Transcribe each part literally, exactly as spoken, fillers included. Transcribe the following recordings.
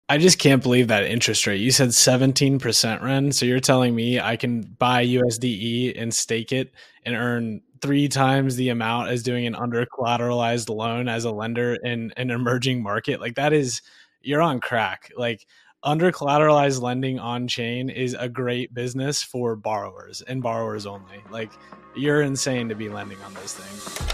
I just can't believe that interest rate. You said seventeen percent, Ren. So you're telling me I can buy U S D E and stake it and earn three times the amount as doing an under collateralized loan as a lender in an emerging market? Like that is, you're on crack. Like under collateralized lending on chain is a great business for borrowers and borrowers only. Like you're insane to be lending on those things.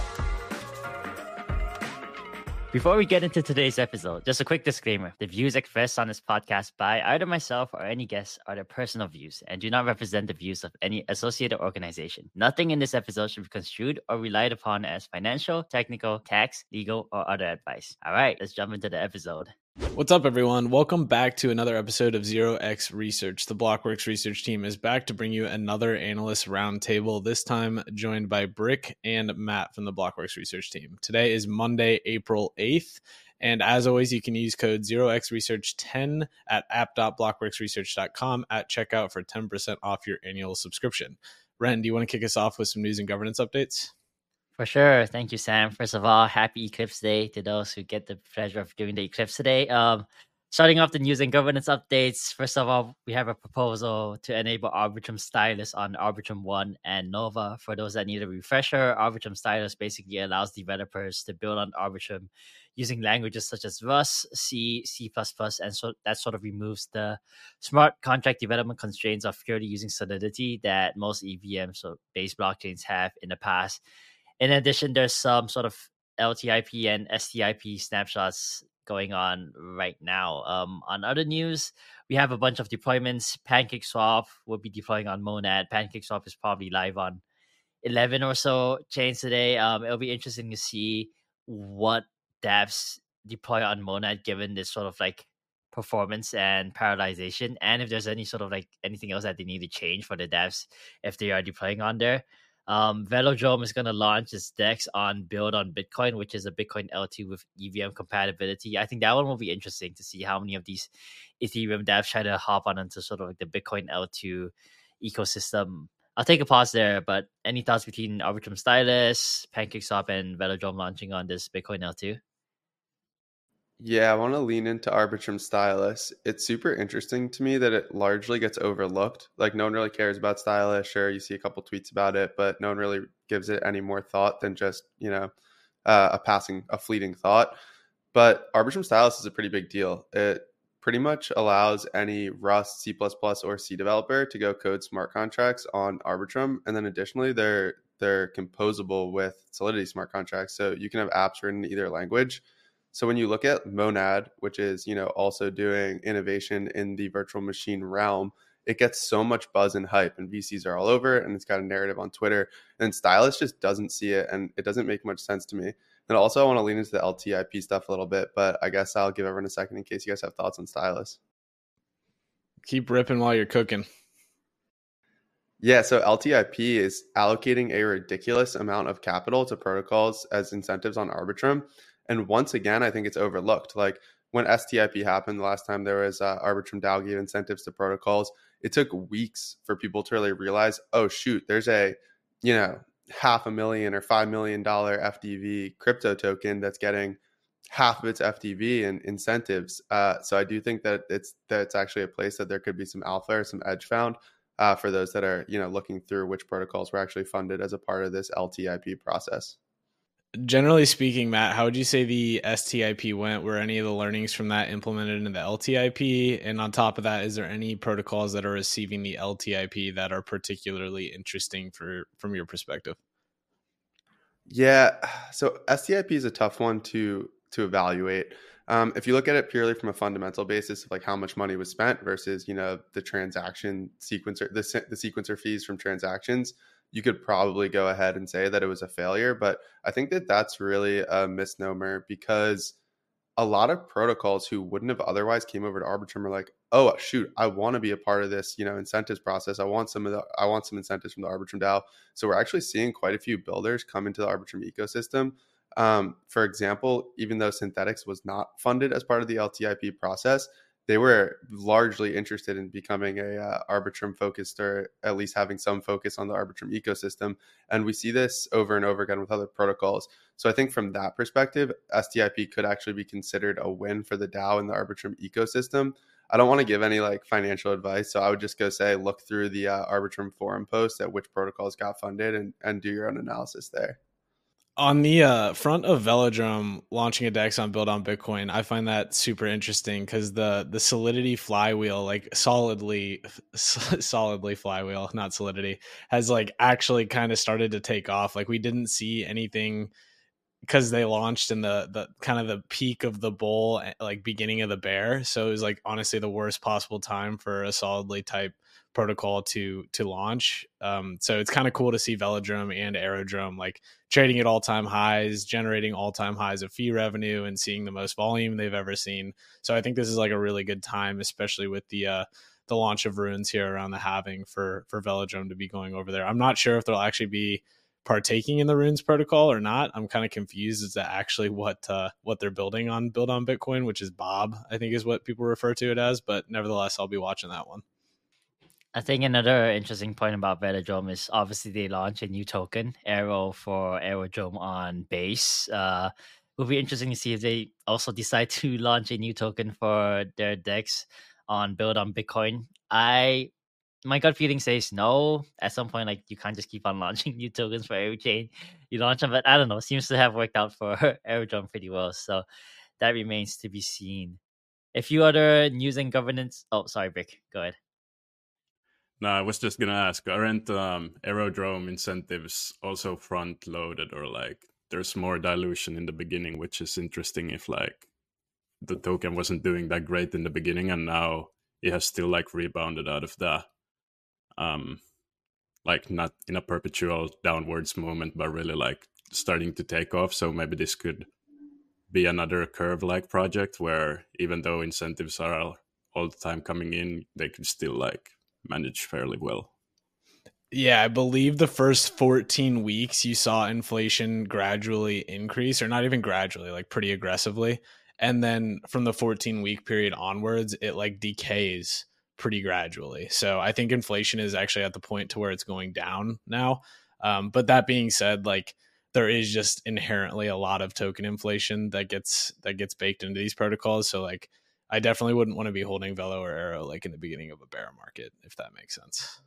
Before we get into today's episode, just a quick disclaimer. The views expressed on this podcast by either myself or any guest are their personal views and do not represent the views of any associated organization. Nothing in this episode should be construed or relied upon as financial, technical, tax, legal, or other advice. All right, let's jump into the episode. What's up, everyone? Welcome back to another episode of Zero X Research. The Blockworks research team is back to bring you another analyst roundtable, this time joined by Brick and Matt from the Blockworks research team. Today is Monday, April eighth, and as always, you can use code zero x research ten at app dot blockworks research dot com at checkout for ten percent off your annual subscription. Ren, do you want to kick us off with some news and governance updates? For sure. Thank you, Sam. First of all, happy Eclipse Day to those who get the pleasure of doing the eclipse today. Um, starting off the news and governance updates. First of all, we have a proposal to enable Arbitrum Stylus on Arbitrum One and Nova. For those that need a refresher, Arbitrum Stylus basically allows developers to build on Arbitrum using languages such as Rust, C, C++, and so that sort of removes the smart contract development constraints of purely using Solidity that most E V Ms or base blockchains have in the past. In addition, there's some sort of L T I P and S T I P snapshots going on right now. Um, on other news, we have a bunch of deployments. PancakeSwap will be deploying on Monad. PancakeSwap is probably live on eleven or so chains today. Um, it'll be interesting to see what dApps deploy on Monad given this sort of like performance and parallelization, and if there's any sort of like anything else that they need to change for the dApps if they are deploying on there. Um, Velodrome is going to launch its DEX on Build on Bitcoin, which is a Bitcoin L two with E V M compatibility. I think that one will be interesting to see how many of these Ethereum devs try to hop on into sort of like the Bitcoin L two ecosystem. I'll take a pause there, but any thoughts between Arbitrum Stylus, PancakeSwap, and Velodrome launching on this Bitcoin L two? Yeah, I want to lean into Arbitrum Stylus. It's super interesting to me that it largely gets overlooked. Like no one really cares about Stylus. Sure, you see a couple tweets about it, but no one really gives it any more thought than just, you know, uh, a passing, a fleeting thought. But Arbitrum Stylus is a pretty big deal. It pretty much allows any Rust, C++, or C developer to go code smart contracts on Arbitrum. And then additionally, they're they're composable with Solidity smart contracts. So you can have apps written in either language. So when you look at Monad, which is, you know, also doing innovation in the virtual machine realm, it gets so much buzz and hype, and V Cs are all over it, and it's got a narrative on Twitter. And Stylus just doesn't see it, and it doesn't make much sense to me. And also, I want to lean into the L T I P stuff a little bit, but I guess I'll give everyone a second in case you guys have thoughts on Stylus. Keep ripping while you're cooking. Yeah, so L T I P is allocating a ridiculous amount of capital to protocols as incentives on Arbitrum. And once again, I think it's overlooked. Like when S T I P happened the last time there was uh, Arbitrum DAO gave incentives to protocols, it took weeks for people to really realize, oh, shoot, there's a, you know, half a million or five million dollars F D V crypto token that's getting half of its F D V in incentives. Uh, so I do think that it's that it's actually a place that there could be some alpha or some edge found uh, for those that are, you know, looking through which protocols were actually funded as a part of this L T I P process. Generally speaking, Matt, how would you say the S T I P went? Were any of the learnings from that implemented into the L T I P? And on top of that, is there any protocols that are receiving the L T I P that are particularly interesting for from your perspective? Yeah, so S T I P is a tough one to to evaluate. Um, if you look at it purely from a fundamental basis of like how much money was spent versus, you know, the transaction sequencer, the, the sequencer fees from transactions, you could probably go ahead and say that it was a failure. But I think that that's really a misnomer because a lot of protocols who wouldn't have otherwise came over to Arbitrum are like, oh, shoot, I want to be a part of this, you know, incentives process. I want some of the, I want some incentives from the Arbitrum DAO. So we're actually seeing quite a few builders come into the Arbitrum ecosystem. Um, for example, even though Synthetix was not funded as part of the L T I P process, they were largely interested in becoming a uh, Arbitrum focused, or at least having some focus on the Arbitrum ecosystem. And we see this over and over again with other protocols. So I think from that perspective, S T I P could actually be considered a win for the DAO and the Arbitrum ecosystem. I don't want to give any like financial advice, so I would just go say look through the uh, Arbitrum forum post at which protocols got funded, and, and do your own analysis there. On the uh, front of Velodrome launching a DEX on Build on Bitcoin, I find that super interesting because the the Solidity flywheel, like solidly, solidly flywheel, not Solidity, has like actually kind of started to take off. Like we didn't see anything because they launched in the the kind of the peak of the bull, like beginning of the bear. So it was like honestly the worst possible time for a solidly type protocol to to launch. Um, so it's kind of cool to see Velodrome and Aerodrome like trading at all time highs, generating all time highs of fee revenue, and seeing the most volume they've ever seen. So I think this is like a really good time, especially with the uh, the launch of Runes here around the halving for for Velodrome to be going over there. I'm not sure if there'll actually be partaking in the Runes protocol or not. I'm kind of confused as to actually what uh, what they're building on Build on Bitcoin, which is Bob, I think is what people refer to it as. But nevertheless, I'll be watching that one. I think another interesting point about Velodrome is obviously they launched a new token, Aero, for Aerodrome on Base. Uh, it will be interesting to see if they also decide to launch a new token for their DEX on Build on Bitcoin. I my gut feeling says no. At some point, like you can't just keep on launching new tokens for every chain you launch them, but I don't know. Seems to have worked out for Aerodrome pretty well. So that remains to be seen. A few other news and governance. Oh, sorry, Brick. Go ahead. No, I was just gonna ask, aren't um, Aerodrome incentives also front loaded, or like there's more dilution in the beginning, which is interesting if like the token wasn't doing that great in the beginning and now it has still like rebounded out of that. Um, like not in a perpetual downwards movement, but really like starting to take off. So maybe this could be another curve-like project where even though incentives are all, all the time coming in, they could still like manage fairly well. Yeah, I believe the first fourteen weeks you saw inflation gradually increase, or not even gradually, like pretty aggressively. And then from the fourteen week period onwards, it like decays pretty gradually. So I think inflation is actually at the point to where it's going down now. Um, but that being said, like there is just inherently a lot of token inflation that gets that gets baked into these protocols. So like I definitely wouldn't want to be holding Velo or Aero like in the beginning of a bear market, if that makes sense.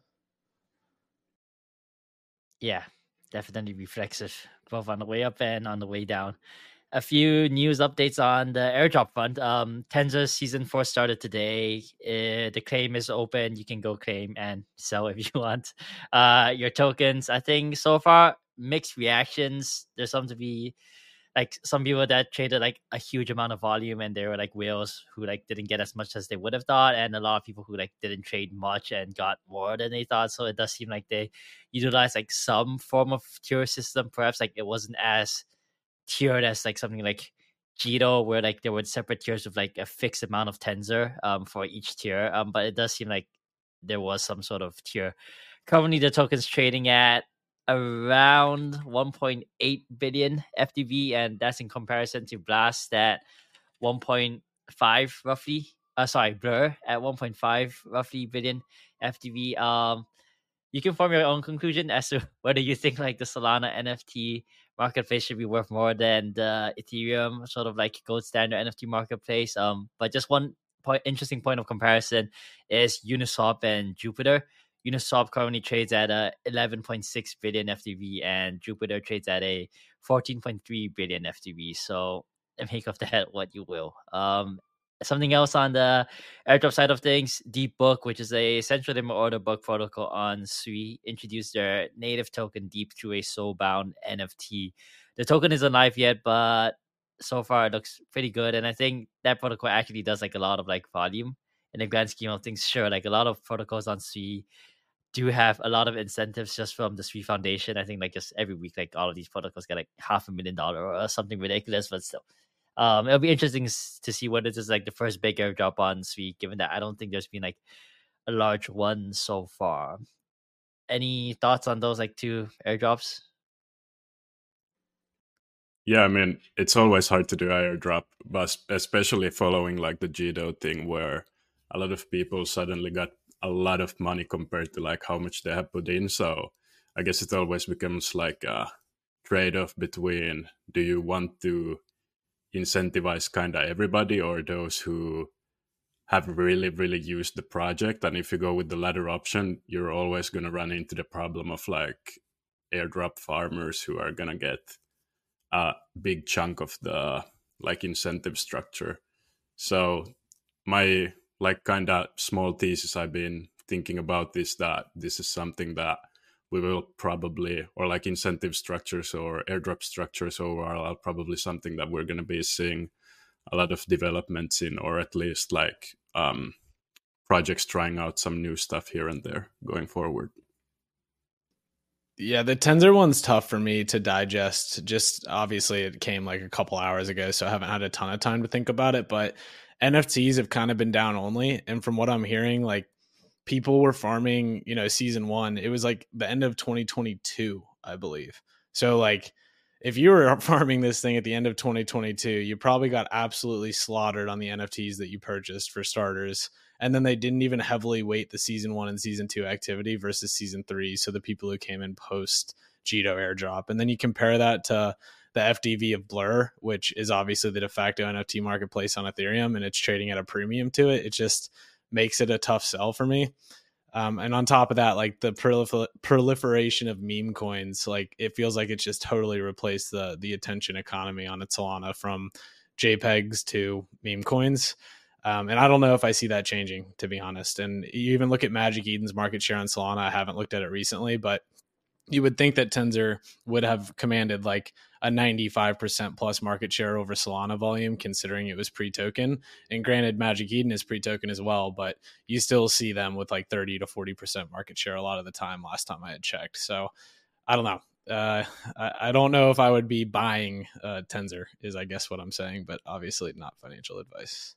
Yeah, definitely reflexive, both on the way up and on the way down. A few news updates on the airdrop front. Um, Tensor season four started today. Uh, the claim is open. You can go claim and sell if you want uh, your tokens. I think so far mixed reactions. There's some to be like some people that traded like a huge amount of volume and they were like whales who like didn't get as much as they would have thought, and a lot of people who like didn't trade much and got more than they thought. So it does seem like they utilized like some form of tier system. Perhaps like it wasn't as tiered as like something like Jito, where like there were separate tiers with like a fixed amount of tensor um for each tier. Um, but it does seem like there was some sort of tier. Currently, the token's trading at around one point eight billion F T V, and that's in comparison to Blast at one point five roughly. Uh, sorry, Blur at one point five roughly billion F T V. Um, you can form your own conclusion as to whether you think like the Solana N F T marketplace should be worth more than the Ethereum sort of like gold standard N F T marketplace. Um, but just one point, interesting point of comparison is Uniswap and Jupiter. Uniswap currently trades at a eleven point six billion F T V, and Jupiter trades at a fourteen point three billion F T V. So make of that what you will. Um, something else on the airdrop side of things, DeepBook, which is a central limit order book protocol on Sui, introduced their native token Deep through a soulbound N F T. The token isn't live yet, but so far it looks pretty good. And I think that protocol actually does like a lot of like volume in the grand scheme of things. Sure, like a lot of protocols on Sui do have a lot of incentives just from the Sui Foundation. I think like just every week, like all of these protocols get like half a million dollar or something ridiculous, but still. Um, it'll be interesting to see whether this is like the first big airdrop on Sui, given that I don't think there's been like a large one so far. Any thoughts on those like two airdrops? Yeah, I mean, it's always hard to do airdrop, but especially following like the G D O thing where a lot of people suddenly got a lot of money compared to like how much they have put in. So I guess it always becomes like a trade-off between, do you want to incentivize kind of everybody or those who have really, really used the project? And if you go with the latter option, you're always going to run into the problem of like airdrop farmers who are going to get a big chunk of the like incentive structure. So my like kind of small thesis I've been thinking about is that this is something that we will probably, or like incentive structures or airdrop structures overall, are probably something that we're going to be seeing a lot of developments in, or at least like um, projects trying out some new stuff here and there going forward. Yeah, the Tensor one's tough for me to digest. Just obviously it came like a couple hours ago, so I haven't had a ton of time to think about it. But N F Ts have kind of been down only. And from what I'm hearing, like people were farming, you know, season one. It was like the end of twenty twenty-two, I believe. So like if you were farming this thing at the end of twenty twenty-two, you probably got absolutely slaughtered on the N F Ts that you purchased for starters. And then they didn't even heavily weight the season one and season two activity versus season three. So the people who came in post G D O airdrop. And then you compare that to the F D V of Blur, which is obviously the de facto N F T marketplace on Ethereum, and it's trading at a premium to it. It just makes it a tough sell for me. Um, and on top of that, like the prolifer- proliferation of meme coins, like it feels like it's just totally replaced the the attention economy on its Solana from JPEGs to meme coins. Um, and I don't know if I see that changing, to be honest. And you even look at Magic Eden's market share on Solana. I haven't looked at it recently, but you would think that Tensor would have commanded like a ninety-five percent plus market share over Solana volume, considering it was pre-token. And granted, Magic Eden is pre-token as well, but you still see them with like thirty to forty percent market share a lot of the time last time I had checked. So I don't know. Uh, I, I don't know if I would be buying uh, Tensor is, I guess, what I'm saying, but obviously not financial advice.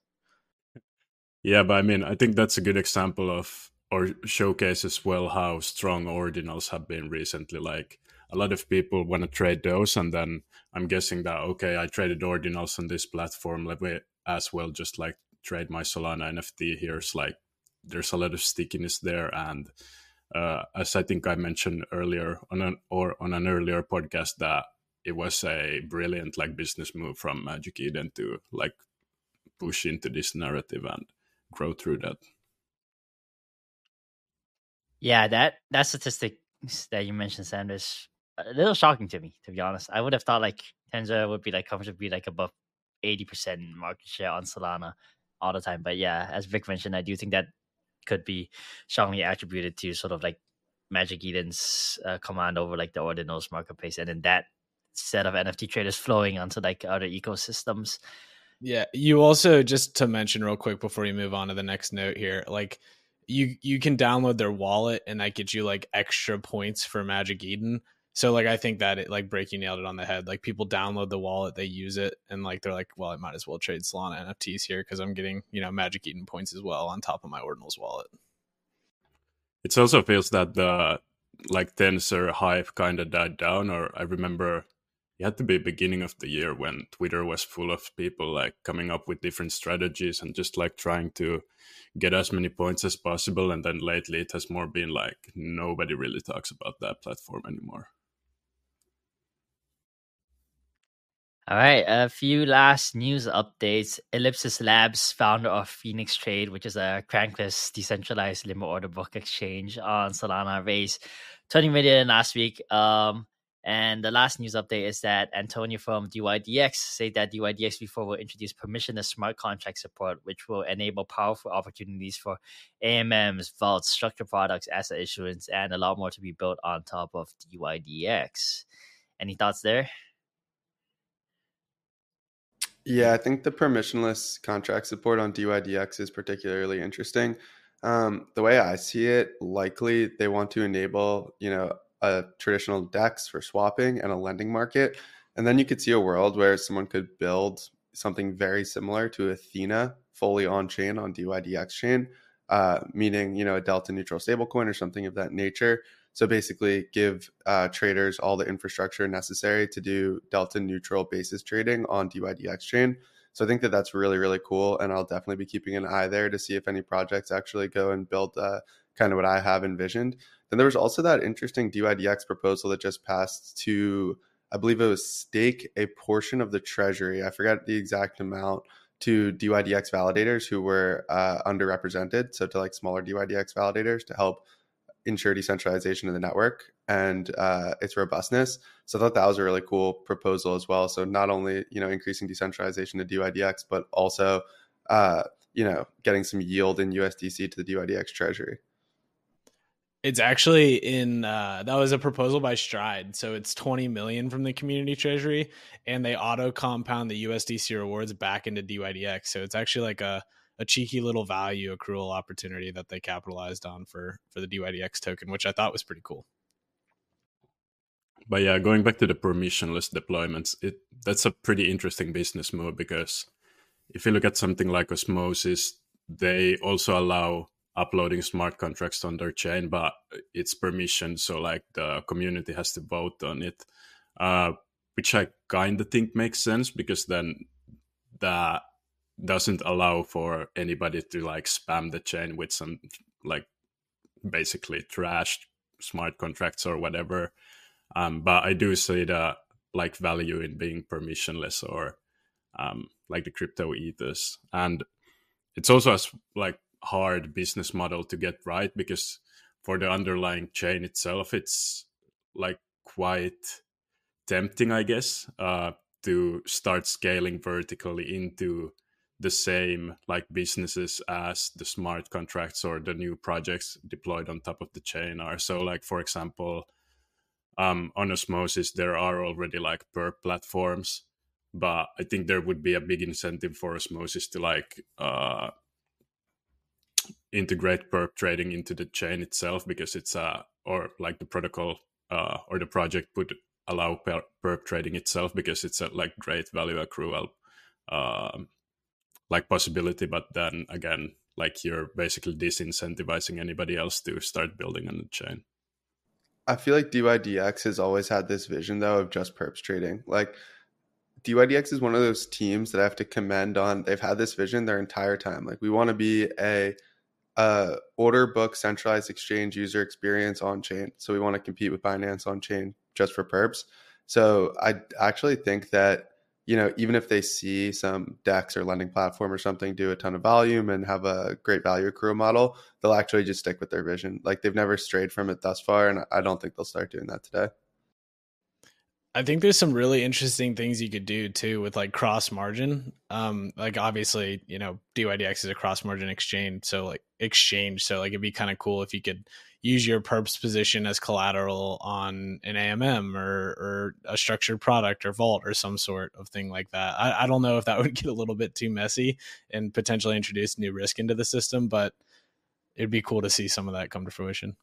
Yeah, but I mean, I think that's a good example of, or showcases well how strong ordinals have been recently. Like a lot of people want to trade those, and then I'm guessing that, okay, I traded ordinals on this platform, let me as well just like trade my Solana N F T here. It's like there's a lot of stickiness there, and uh, as I think I mentioned earlier on an or on an earlier podcast, that it was a brilliant like business move from Magic Eden to like push into this narrative and grow through that. Yeah, that that statistic that you mentioned, Sam, is a little shocking to me, to be honest. I would have thought like Tensor would be like comfortably like above eighty percent market share on Solana all the time. But yeah, as Vic mentioned, I do think that could be strongly attributed to sort of like Magic Eden's uh, command over like the ordinals marketplace, and then that set of N F T traders flowing onto like other ecosystems. Yeah, you also, just to mention real quick before you move on to the next note here, like you you can download their wallet and that gets you like extra points for Magic Eden. So like I think that it, like Break, you nailed it on the head. Like people download the wallet, they use it, and like they're like, well, I might as well trade Solana N F Ts here because I'm getting, you know, Magic Eden points as well on top of my Ordinals wallet. It also feels that the like Tensor hype kind of died down, or I remember it had to be beginning of the year when Twitter was full of people like coming up with different strategies and just like trying to get as many points as possible. And then lately it has more been like nobody really talks about that platform anymore. All right, a few last news updates. Ellipsis Labs, founder of Phoenix Trade, which is a crankless decentralized limit order book exchange on Solana, raised twenty million last week. Um, and the last news update is that Antonio from D Y D X said that D Y D X V four will introduce permissionless smart contract support, which will enable powerful opportunities for A M Ms, vaults, structured products, asset issuance, and a lot more to be built on top of D Y D X. Any thoughts there? Yeah, I think the permissionless contract support on D Y D X is particularly interesting. Um, the way I see it, likely they want to enable, you know, a traditional DEX for swapping and a lending market. And then you could see a world where someone could build something very similar to Athena fully on chain on D Y D X chain, uh, meaning, you know, a delta neutral stablecoin or something of that nature. So basically give uh, traders all the infrastructure necessary to do delta neutral basis trading on D Y D X chain. So I think that that's really, really cool. And I'll definitely be keeping an eye there to see if any projects actually go and build uh, kind of what I have envisioned. Then there was also that interesting D Y D X proposal that just passed to, I believe it was stake a portion of the treasury. I forgot the exact amount, to D Y D X validators who were uh, underrepresented. So to like smaller D Y D X validators to help ensure decentralization of the network and uh, its robustness. So I thought that was a really cool proposal as well. So not only, you know, increasing decentralization to D Y D X, but also, uh, you know, getting some yield in U S D C to the D Y D X treasury. It's actually in, uh, that was a proposal by Stride. So it's twenty million from the community treasury, and they auto compound the U S D C rewards back into D Y D X. So it's actually like a, a cheeky little value accrual opportunity that they capitalized on for, for the D Y D X token, which I thought was pretty cool. But yeah, going back to the permissionless deployments, it that's a pretty interesting business move, because if you look at something like Osmosis, they also allow uploading smart contracts on their chain, but it's permission, so like the community has to vote on it, uh, which I kind of think makes sense, because then that doesn't allow for anybody to like spam the chain with some like basically trashed smart contracts or whatever. Um, but I do see the like value in being permissionless, or um, like the crypto ethers. And it's also a like hard business model to get right, because for the underlying chain itself, it's like quite tempting, I guess, uh, to start scaling vertically into the same like businesses as the smart contracts or the new projects deployed on top of the chain are. So like, for example, um, on Osmosis, there are already like perp platforms, but I think there would be a big incentive for Osmosis to like uh, integrate perp trading into the chain itself, because it's a, or like the protocol uh, or the project would allow per- perp trading itself, because it's a like great value accrual um, like possibility. But then again, like you're basically disincentivizing anybody else to start building on the chain. I feel like D Y D X has always had this vision though of just perps trading. Like D Y D X is one of those teams that I have to commend on. They've had this vision their entire time. Like we want to be a uh, order book centralized exchange user experience on chain. So we want to compete with Binance on chain just for perps. So I actually think that, you know, even if they see some DEX or lending platform or something do a ton of volume and have a great value accrual model, they'll actually just stick with their vision. Like they've never strayed from it thus far. And I don't think they'll start doing that today. I think there's some really interesting things you could do too with like cross margin. Um, like obviously, you know, D Y D X is a cross margin exchange. So like exchange. So like it'd be kind of cool if you could use your perps position as collateral on an A M M or, or a structured product or vault or some sort of thing like that. I, I don't know if that would get a little bit too messy and potentially introduce new risk into the system, but it'd be cool to see some of that come to fruition.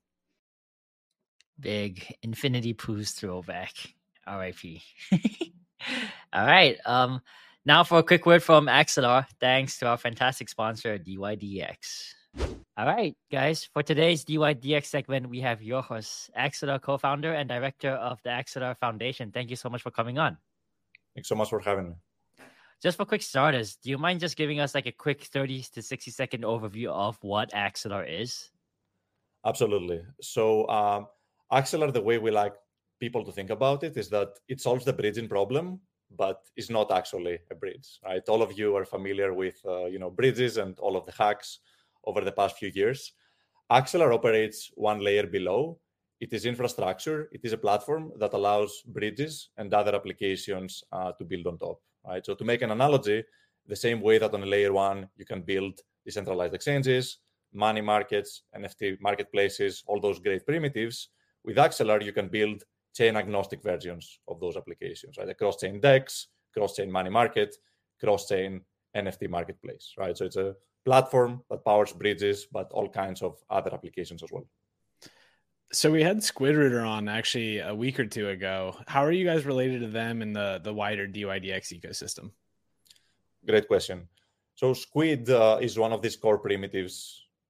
Big Infinity Pools throwback. R I P All right. Um, now for a quick word from Axelar. Thanks to our fantastic sponsor, D Y D X. All right, guys. For today's D Y D X segment, we have your host, Axelar co-founder and director of the Axelar Foundation. Thank you so much for coming on. Thanks so much for having me. Just for quick starters, do you mind just giving us like a quick thirty to sixty second overview of what Axelar is? Absolutely. So um, Axelar, the way we like people to think about it is that it solves the bridging problem, but is not actually a bridge, right? All of you are familiar with, uh, you know, bridges and all of the hacks over the past few years. Axelar operates one layer below. It is infrastructure. It is a platform that allows bridges and other applications uh, to build on top, right? So to make an analogy, the same way that on a layer one, you can build decentralized exchanges, money markets, N F T marketplaces, all those great primitives, with Axelar, you can build chain-agnostic versions of those applications, right? A cross-chain DEX, cross-chain money market, cross-chain N F T marketplace, right? So it's a platform that powers bridges, but all kinds of other applications as well. So we had Squidrooter on actually a week or two ago. How are you guys related to them in the, the wider D Y D X ecosystem? Great question. So Squid uh, is one of these core primitives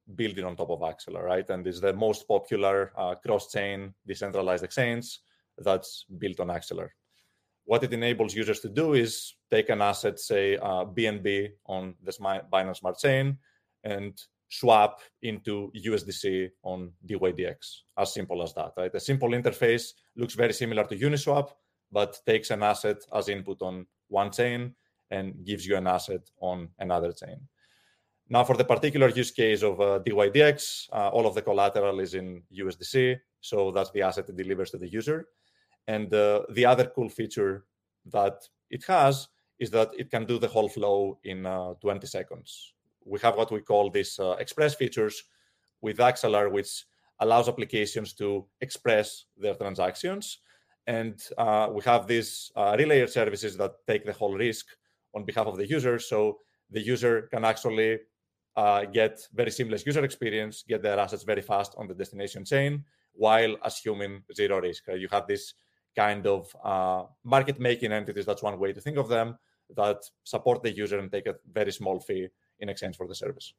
building on top of Axelar, right? And it's the most popular uh, cross-chain decentralized exchange that's built on Axelar. What it enables users to do is take an asset, say uh, B N B on the Binance Smart Chain, and swap into U S D C on D Y D X. As simple as that, right? A simple interface looks very similar to Uniswap, but takes an asset as input on one chain and gives you an asset on another chain. Now, for the particular use case of uh, D Y D X, uh, all of the collateral is in U S D C, so that's the asset it delivers to the user. And uh, the other cool feature that it has is that it can do the whole flow in uh, twenty seconds. We have what we call these uh, express features with Axelar, which allows applications to express their transactions. And uh, we have these uh, relayer services that take the whole risk on behalf of the user. So the user can actually uh, get very seamless user experience, get their assets very fast on the destination chain, while assuming zero risk. Right? You have this kind of uh, market making entities, that's one way to think of them, that support the user and take a very small fee in exchange for the service.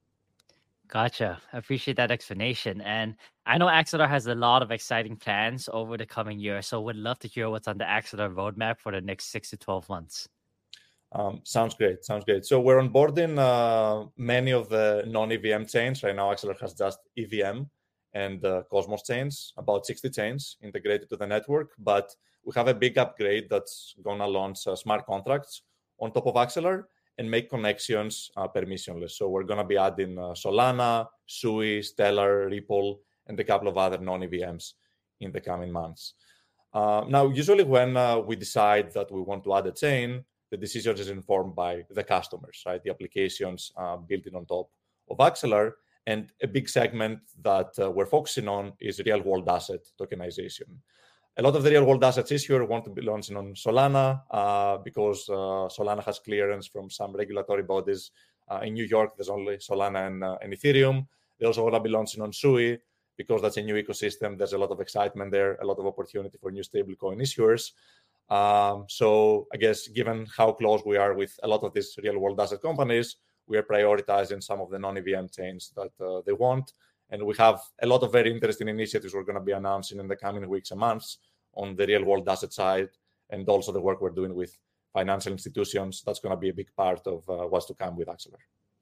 Gotcha. I appreciate that explanation. And I know Axelar has a lot of exciting plans over the coming year, so would love to hear what's on the Axelar roadmap for the next six to twelve months. Um, sounds great. Sounds great. So we're onboarding uh, many of the non-E V M chains. Right now, Axelar has just E V M and uh, Cosmos chains, about sixty chains integrated to the network. But we have a big upgrade that's going to launch uh, smart contracts on top of Axelar and make connections uh, permissionless. So we're going to be adding uh, Solana, Sui, Stellar, Ripple, and a couple of other non-E V Ms in the coming months. Uh, now, usually when uh, we decide that we want to add a chain, the decision is informed by the customers, right? The applications uh, built on top of Axelar. And a big segment that uh, we're focusing on is real-world asset tokenization. A lot of the real-world assets issuers want to be launching on Solana uh, because uh, Solana has clearance from some regulatory bodies. Uh, in New York, there's only Solana and, uh, and Ethereum. They also want to be launching on Sui because that's a new ecosystem. There's a lot of excitement there, a lot of opportunity for new stablecoin issuers. Um, so I guess given how close we are with a lot of these real-world asset companies, we are prioritizing some of the non-E V M chains that uh, they want. And we have a lot of very interesting initiatives we're going to be announcing in the coming weeks and months on the real-world asset side, and also the work we're doing with financial institutions. That's going to be a big part of uh, what's to come with Axelar.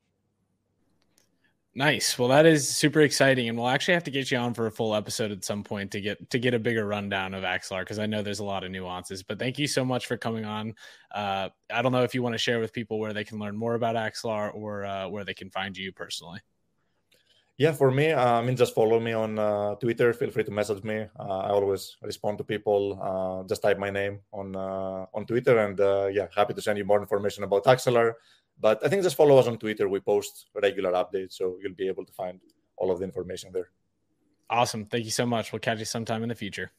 Nice. Well, that is super exciting, and we'll actually have to get you on for a full episode at some point to get to get a bigger rundown of Axelar, because I know there's a lot of nuances. But thank you so much for coming on. Uh, I don't know if you want to share with people where they can learn more about Axelar or uh, where they can find you personally. Yeah, for me, uh, I mean, just follow me on uh, Twitter. Feel free to message me. Uh, I always respond to people. Uh, just type my name on uh, on Twitter, and uh, yeah, happy to send you more information about Axelar. But I think just follow us on Twitter. We post regular updates, so you'll be able to find all of the information there. Awesome. Thank you so much. We'll catch you sometime in the future.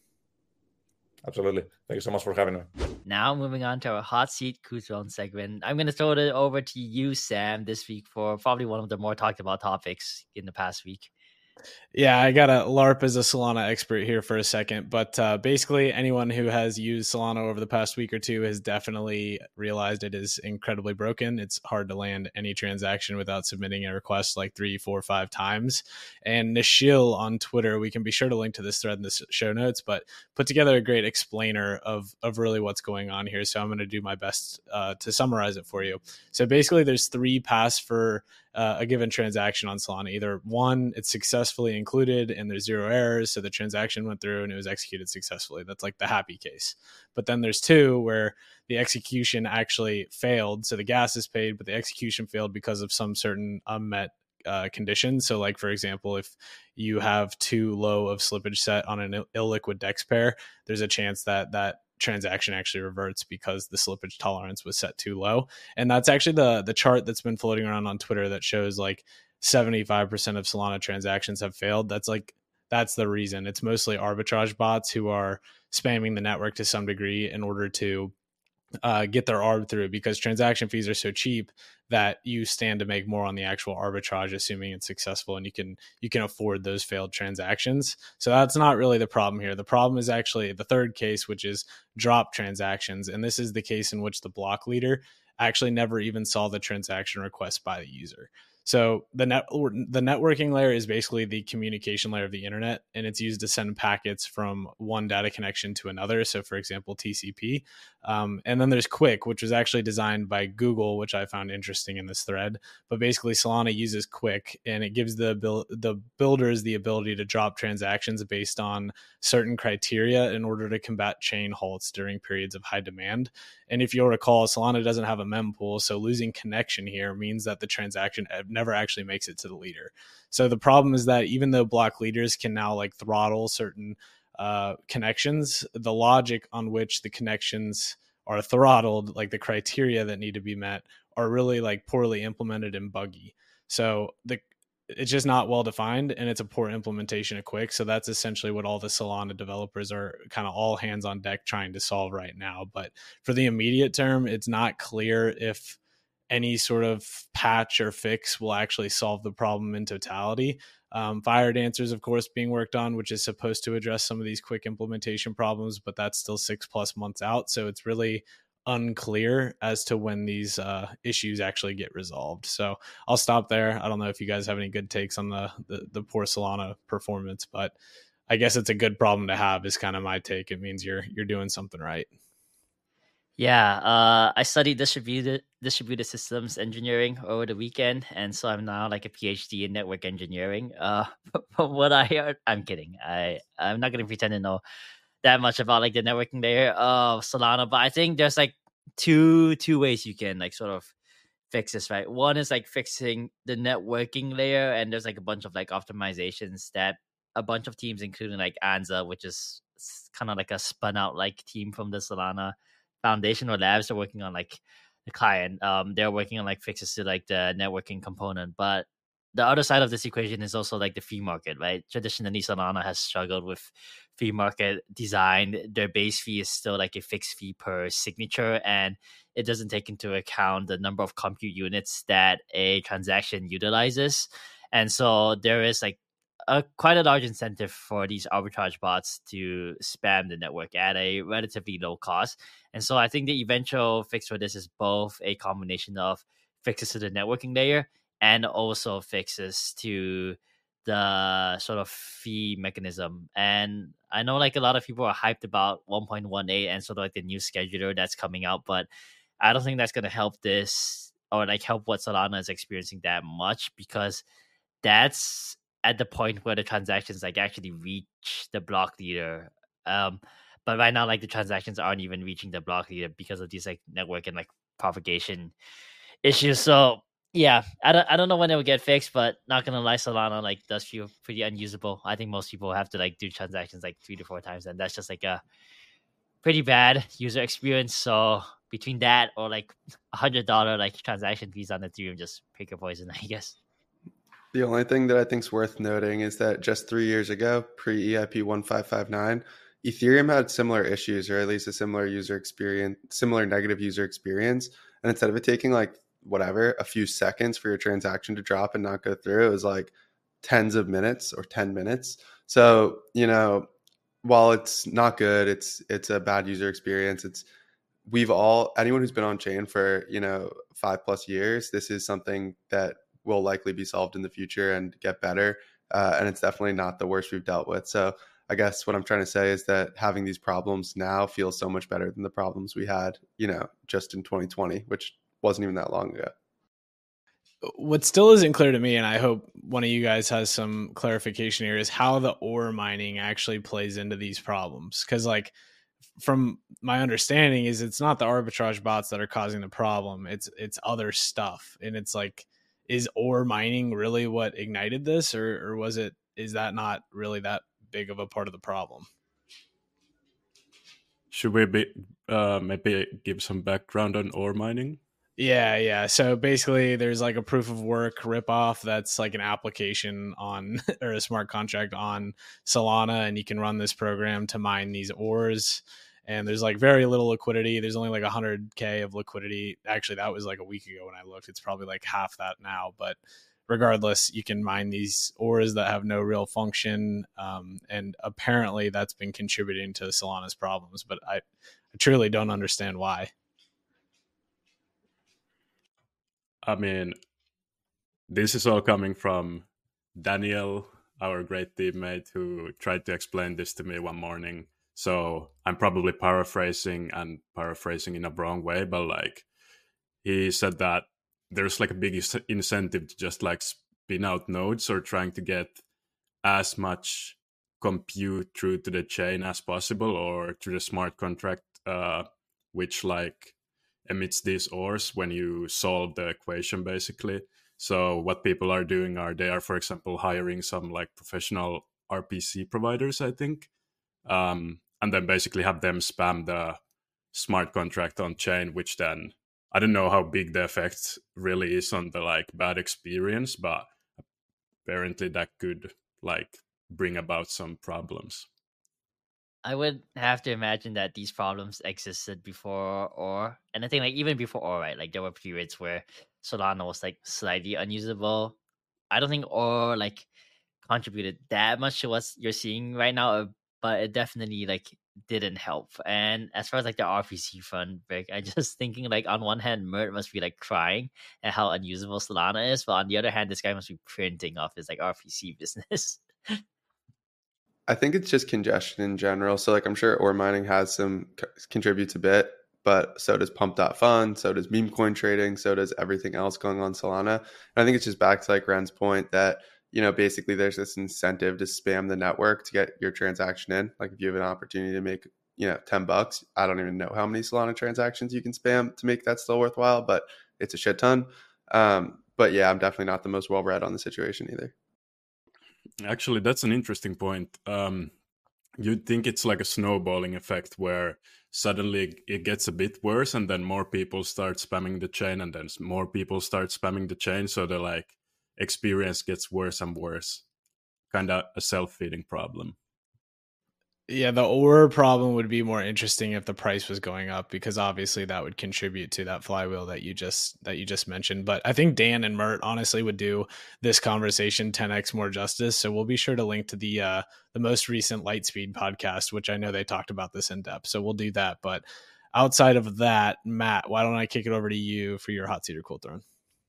Absolutely. Thank you so much for having me. Now moving on to our hot seat Kuzron segment. I'm going to throw it over to you, Sam, this week for probably one of the more talked about topics in the past week. Yeah, I got to LARP as a Solana expert here for a second, but uh, basically anyone who has used Solana over the past week or two has definitely realized it is incredibly broken. It's hard to land any transaction without submitting a request like three, four, five times. And Nishil on Twitter, we can be sure to link to this thread in the show notes, but put together a great explainer of, of really what's going on here. So I'm going to do my best uh, to summarize it for you. So basically there's three paths for Uh, a given transaction on Solana. Either one, it's successfully included and there's zero errors, so the transaction went through and it was executed successfully. That's like the happy case. But then there's two where the execution actually failed, so the gas is paid, but the execution failed because of some certain unmet uh, conditions. So like, for example, if you have too low of slippage set on an illiquid DEX pair, there's a chance that that transaction actually reverts because the slippage tolerance was set too low. And that's actually the the chart that's been floating around on Twitter that shows like seventy-five percent of Solana transactions have failed. That's like, that's the reason. It's mostly arbitrage bots who are spamming the network to some degree in order to uh, get their arb through, because transaction fees are so cheap that you stand to make more on the actual arbitrage, assuming it's successful, and you can you can afford those failed transactions. So that's not really the problem here. The problem is actually the third case, which is drop transactions. And this is the case in which the block leader actually never even saw the transaction request by the user. So the net the networking layer is basically the communication layer of the internet, and it's used to send packets from one data connection to another. So for example, T C P. Um, and then there's Quick, which was actually designed by Google, which I found interesting in this thread. But basically Solana uses Quick, and it gives the build, the builders the ability to drop transactions based on certain criteria in order to combat chain halts during periods of high demand. And if you'll recall, Solana doesn't have a mempool, so losing connection here means that the transaction never actually makes it to the leader. So the problem is that even though block leaders can now like throttle certain uh, connections, the logic on which the connections are throttled, like the criteria that need to be met, are really like poorly implemented and buggy. So the it's just not well defined, and it's a poor implementation of Quick. So that's essentially what all the Solana developers are kind of all hands on deck trying to solve right now. But for the immediate term, it's not clear if any sort of patch or fix will actually solve the problem in totality. Um, Firedancer is, of course, being worked on, which is supposed to address some of these quick implementation problems, but that's still six plus months out. So it's really unclear as to when these uh, issues actually get resolved. So I'll stop there. I don't know if you guys have any good takes on the, the, the poor Solana performance, but I guess it's a good problem to have is kind of my take. It means you're, you're doing something right. Yeah, uh, I studied distributed distributed systems engineering over the weekend, and so I'm now like a PhD in network engineering. Uh, from what I heard, I'm kidding. I I'm not gonna pretend to know that much about like the networking layer of Solana, but I think there's like two two ways you can like sort of fix this, right? One is like fixing the networking layer, and there's like a bunch of like optimizations that a bunch of teams, including like Anza, which is kind of like a spun out like team from the Solana Foundation or labs, are working on like the client. Um, they're working on like fixes to like the networking component, but the other side of this equation is also like the fee market, right? Traditionally, Solana has struggled with fee market design. Their base fee is still like a fixed fee per signature, and it doesn't take into account the number of compute units that a transaction utilizes. And so there is like a quite a large incentive for these arbitrage bots to spam the network at a relatively low cost. And so I think the eventual fix for this is both a combination of fixes to the networking layer and also fixes to the sort of fee mechanism. And I know like a lot of people are hyped about one point one eight and sort of like the new scheduler that's coming out, but I don't think that's going to help this or like help what Solana is experiencing that much, because that's at the point where the transactions like actually reach the block leader. Um, but right now, like the transactions aren't even reaching the block leader because of these like network and like propagation issues. So yeah, I don't I don't know when it will get fixed, but not gonna lie, Solana like does feel pretty unusable. I think most people have to like do transactions like three to four times, and that's just like a pretty bad user experience. So between that or like a hundred dollar like transaction fees on Ethereum, just pick your poison, I guess. The only thing that I think is worth noting is that just three years ago, pre-E I P one five five nine, Ethereum had similar issues, or at least a similar user experience, similar negative user experience. And instead of it taking like whatever, a few seconds for your transaction to drop and not go through, it was like tens of minutes or ten minutes. So, you know, while it's not good, it's it's a bad user experience. It's we've all, anyone who's been on chain for, you know, five plus years, this is something that will likely be solved in the future and get better. Uh, and it's definitely not the worst we've dealt with. So I guess what I'm trying to say is that having these problems now feels so much better than the problems we had, you know, just in twenty twenty, which wasn't even that long ago. What still isn't clear to me, and I hope one of you guys has some clarification here, is how the ore mining actually plays into these problems. Because like from my understanding is it's not the arbitrage bots that are causing the problem. It's it's other stuff. And it's like, is ore mining really what ignited this, or, or was it, is that not really that big of a part of the problem? Should we be, uh, maybe give some background on ore mining? Yeah, yeah. So basically there's like a proof of work ripoff that's like an application on or a smart contract on Solana, and you can run this program to mine these ores. And there's like very little liquidity. There's only like one hundred K of liquidity. Actually, that was like a week ago when I looked. It's probably like half that now. But regardless, you can mine these ores that have no real function. Um, and apparently that's been contributing to Solana's problems. But I, I truly don't understand why. I mean, this is all coming from Daniel, our great teammate, who tried to explain this to me one morning. So I'm probably paraphrasing and paraphrasing in a wrong way, but like he said that there's like a big incentive to just like spin out nodes or trying to get as much compute through to the chain as possible or through the smart contract, uh, which like emits these ores when you solve the equation basically. So what people are doing are they are, for example, hiring some like professional R P C providers, I think, um, and then basically have them spam the smart contract on chain, which then I don't know how big the effect really is on the like bad experience, but apparently that could like bring about some problems. I would have to imagine that these problems existed before, or and I think like even before, or right, like there were periods where Solana was like slightly unusable. I don't think or like contributed that much to what you're seeing right now, but it definitely like didn't help. And as far as like the R P C front, Vic, I just thinking like on one hand, Mert must be like crying at how unusable Solana is, but on the other hand, this guy must be printing off his like R P C business. I think it's just congestion in general. So like I'm sure ore mining has some contributes a bit, but so does Pump.Fun, so does meme coin trading, so does everything else going on Solana. And I think it's just back to like Ren's point that, you know, basically there's this incentive to spam the network to get your transaction in. Like if you have an opportunity to make, you know, ten bucks, I don't even know how many Solana transactions you can spam to make that still worthwhile, but it's a shit ton. Um, but yeah, I'm definitely not the most well-read on the situation either. Actually, that's an interesting point. Um, you'd think it's like a snowballing effect where suddenly it gets a bit worse and then more people start spamming the chain and then more people start spamming the chain. So the like experience gets worse and worse. Kind of a self-feeding problem. Yeah, the ore problem would be more interesting if the price was going up, because obviously that would contribute to that flywheel that you just that you just mentioned. But I think Dan and Mert honestly would do this conversation ten x more justice. So we'll be sure to link to the uh, the most recent Lightspeed podcast, which I know they talked about this in depth. So we'll do that. But outside of that, Matt, why don't I kick it over to you for your hot seat or cool throne?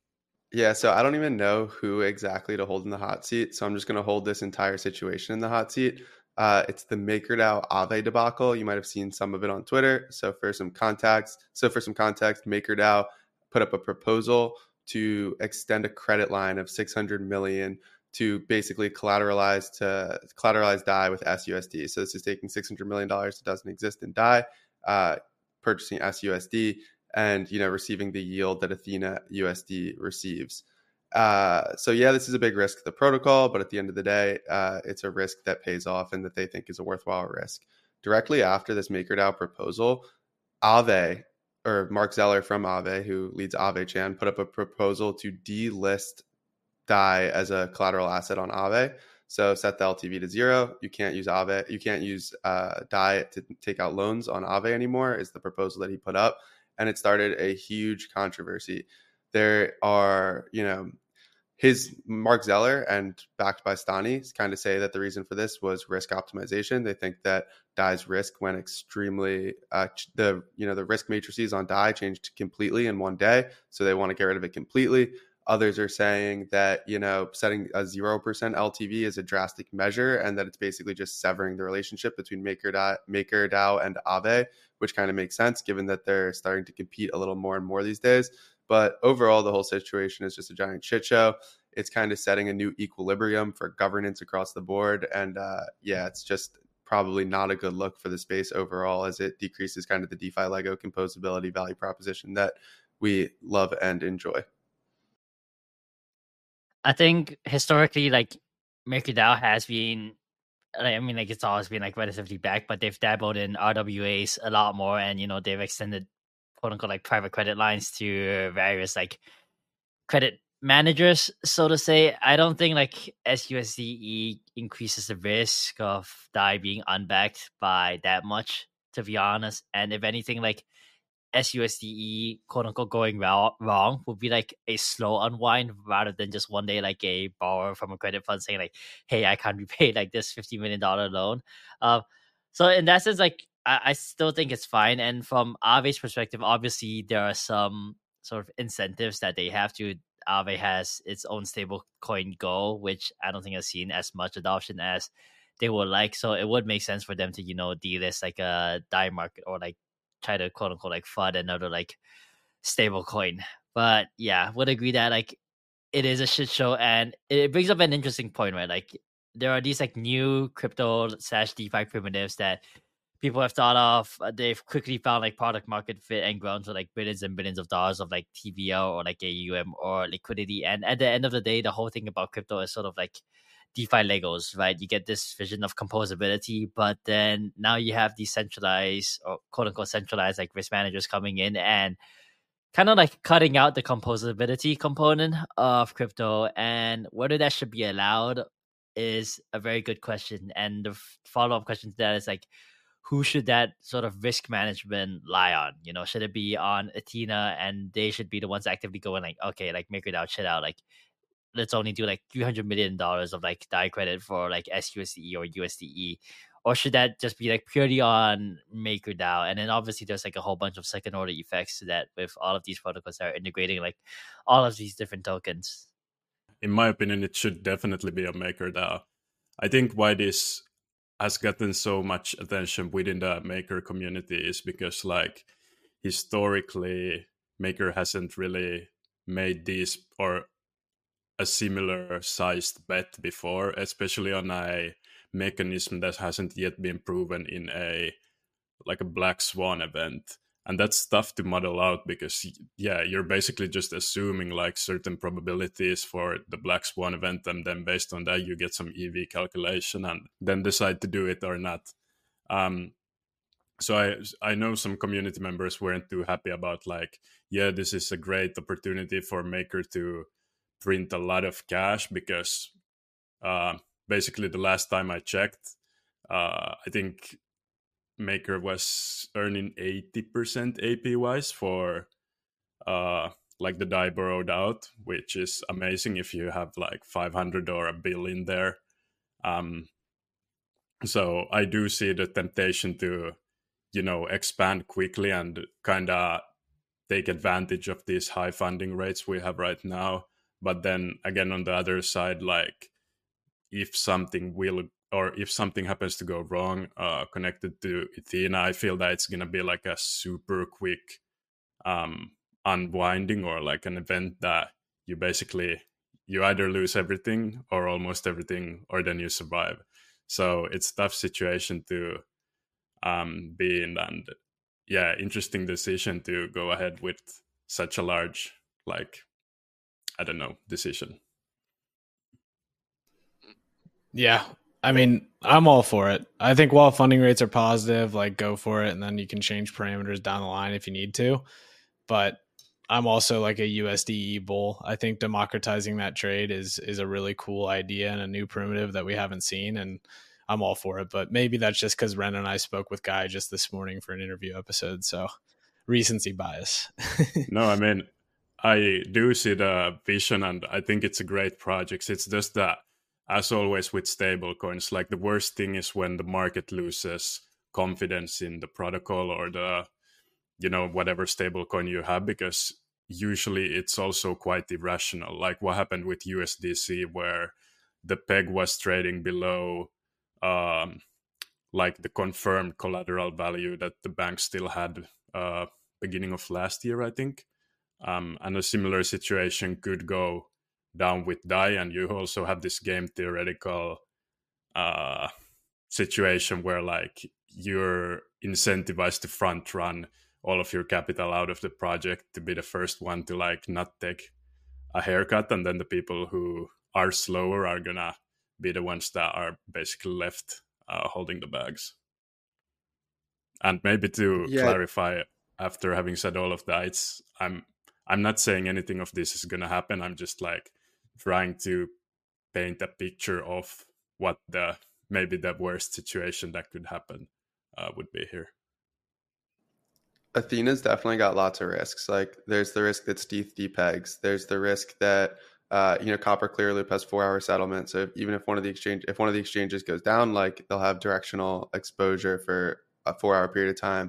Yeah, so I don't even know who exactly to hold in the hot seat. So I'm just going to hold this entire situation in the hot seat. Uh, it's the MakerDAO Aave debacle. You might have seen some of it on Twitter. So for some context, so for some context, MakerDAO put up a proposal to extend a credit line of six hundred million to basically collateralize to collateralize D A I with S U S D. So this is taking six hundred million dollars that doesn't exist in D A I, uh, purchasing S U S D, and you know receiving the yield that Athena U S D receives. Uh, so yeah, this is a big risk to the protocol, but at the end of the day, uh, it's a risk that pays off and that they think is a worthwhile risk. Directly after this MakerDAO proposal, Aave, or Mark Zeller from Aave, who leads AaveChan, put up a proposal to delist D A I as a collateral asset on Aave. So set the L T V to zero. You can't use Aave. You can't use uh, D A I to take out loans on Aave anymore. Is the proposal that he put up, and it started a huge controversy. There are, you know, his Mark Zeller and backed by Stani kind of say that the reason for this was risk optimization. They think that D A I's risk went extremely, uh, the, you know, the risk matrices on D A I changed completely in one day. So they want to get rid of it completely. Others are saying that, you know, setting a zero percent L T V is a drastic measure and that it's basically just severing the relationship between MakerDAO, MakerDAO and Aave, which kind of makes sense given that they're starting to compete a little more and more these days. But overall, the whole situation is just a giant shit show. It's kind of setting a new equilibrium for governance across the board. And uh, yeah, it's just probably not a good look for the space overall, as it decreases kind of the DeFi Lego composability value proposition that we love and enjoy. I think historically, like MakerDAO has been, I mean, like it's always been like relatively back, but they've dabbled in R W As a lot more, and you know they've extended quote unquote like private credit lines to various like credit managers, so to say. I don't think like S U S D E increases the risk of D A I being unbacked by that much, to be honest. And if anything, like S U S D E quote unquote going wrong, wrong would be like a slow unwind rather than just one day like a borrower from a credit fund saying like, hey, I can't repay like this fifty million dollars loan. Uh, so in that sense, like I, I still think it's fine. And from Aave's perspective, obviously there are some sort of incentives that they have to. Aave has its own stable coin Go, which I don't think has seen as much adoption as they would like. So it would make sense for them to, you know, delist like a DAI market or like try to quote unquote like fund another like stable coin. But yeah, would agree that like it is a shit show, and it brings up an interesting point, right? Like there are these like new crypto slash DeFi primitives that people have thought of. Uh, they've quickly found like product market fit and grown to like billions and billions of dollars of like T V L or like A U M or liquidity. And at the end of the day, the whole thing about crypto is sort of like DeFi Legos, right? You get this vision of composability, but then now you have these centralized or quote unquote centralized like risk managers coming in and kind of like cutting out the composability component of crypto. And whether that should be allowed is a very good question. And the follow up question to that is like, who should that sort of risk management lie on? You know, should it be on Athena and they should be the ones actively going like, okay, like MakerDAO shit out, like let's only do like three hundred million dollars of like DAI credit for like S U S D E or U S D E? Or should that just be like purely on MakerDAO? And then obviously there's like a whole bunch of second order effects to that with all of these protocols that are integrating like all of these different tokens. In my opinion, it should definitely be a MakerDAO. I think why this has gotten so much attention within the Maker community is because like historically Maker hasn't really made these or a similar sized bet before, especially on a mechanism that hasn't yet been proven in a like a black swan event. And that's tough to model out because yeah, you're basically just assuming like certain probabilities for the black swan event, and then based on that you get some E V calculation and then decide to do it or not. Um, so I I know some community members weren't too happy about like, yeah, this is a great opportunity for Maker to print a lot of cash because uh, basically the last time I checked, uh, I think Maker was earning eighty percent A P Y-wise for uh, like the DAI borrowed out, which is amazing if you have like five hundred or a billion there. Um, so I do see the temptation to, you know, expand quickly and kind of take advantage of these high funding rates we have right now. But then again, on the other side, like if something will or if something happens to go wrong uh, connected to Athena, I feel that it's going to be like a super quick um, unwinding or like an event that you basically, you either lose everything or almost everything, or then you survive. So it's a tough situation to um, be in, and yeah, interesting decision to go ahead with such a large, like, I don't know, decision. Yeah. I mean, I'm all for it. I think while funding rates are positive, like go for it. And then you can change parameters down the line if you need to. But I'm also like a U S D E bull. I think democratizing that trade is is a really cool idea and a new primitive that we haven't seen. And I'm all for it. But maybe that's just because Ren and I spoke with Guy just this morning for an interview episode. So recency bias. No, I mean, I do see the vision and I think it's a great project. It's just that, as always with stablecoins, like the worst thing is when the market loses confidence in the protocol or the, you know, whatever stablecoin you have, because usually it's also quite irrational. Like what happened with U S D C, where the peg was trading below um, like the confirmed collateral value that the bank still had uh, beginning of last year, I think. Um, and a similar situation could go down with DAI, and you also have this game theoretical uh, situation where like you're incentivized to front run all of your capital out of the project to be the first one to like not take a haircut, and then the people who are slower are gonna be the ones that are basically left uh, holding the bags. And maybe to yeah. clarify, after having said all of that, it's I'm I'm not saying anything of this is gonna happen. I'm just like trying to paint a picture of what the maybe the worst situation that could happen uh, would be here. Athena's definitely got lots of risks. Like there's the risk that Steve depegs. There's the risk that uh, you know Copper Clearloop has four-hour settlement. So even if one of the exchange if one of the exchanges goes down, like they'll have directional exposure for a four-hour period of time.